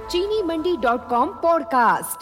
चीनीमंडी.com podcast.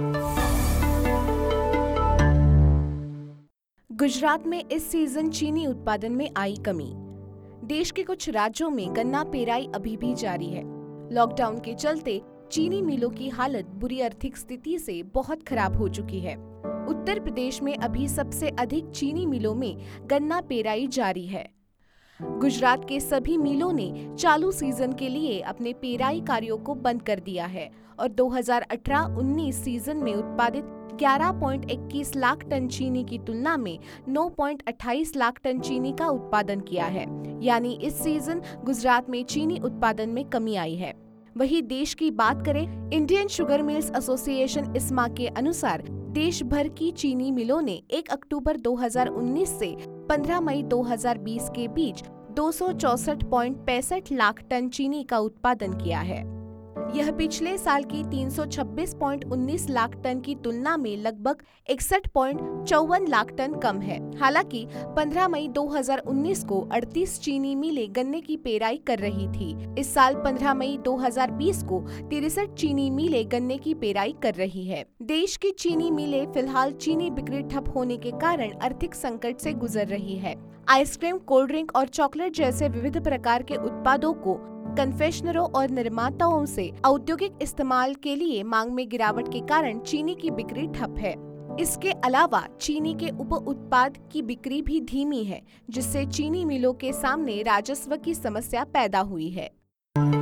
Gujarat में इस season चीनी उत्पादन में आई कमी। देश के कुछ राज्यों में गन्ना पेराई अभी भी जारी है। लॉकडाउन के चलते चीनी मिलों की हालत बुरी आर्थिक स्थिति से बहुत खराब हो चुकी है। उत्तर प्रदेश में अभी सबसे अधिक चीनी मिलों में गन्ना पेराई जारी है। गुजरात के सभी मिलों ने चालू सीजन के लिए अपने पेराई कार्यों को बंद कर दिया है और 2018-19 सीजन में उत्पादित 11.21 लाख टन चीनी की तुलना में 9.28 लाख टन चीनी का उत्पादन किया है। यानी इस सीजन गुजरात में चीनी उत्पादन में कमी आई है। वहीं देश की बात करें, इंडियन शुगर मिल्स एसोसिएशन इस्मा के अनुसार देश भर की चीनी मिलों ने 1 अक्टूबर 2019 से 15 मई 2020 के बीच 264.65 लाख टन चीनी का उत्पादन किया है। यह पिछले साल की 326.19 लाख टन की तुलना में लगभग 61.54 लाख टन कम है। हालांकि 15 मई 2019 को 38 चीनी मिलें गन्ने की पेराई कर रही थी। इस साल 15 मई 2020 को 63 चीनी मिलें गन्ने की पेराई कर रही है। देश की चीनी मिलें फिलहाल चीनी बिक्री ठप होने के कारण आर्थिक संकट से गुजर रही है। आइसक्रीम, कोल्ड ड्रिंक और चॉकलेट जैसे विविध प्रकार के उत्पादों को कन्फेक्शनरों और निर्माताओं से औद्योगिक इस्तेमाल के लिए मांग में गिरावट के कारण चीनी की बिक्री ठप है। इसके अलावा चीनी के उप उत्पाद की बिक्री भी धीमी है, जिससे चीनी मिलों के सामने राजस्व की समस्या पैदा हुई है।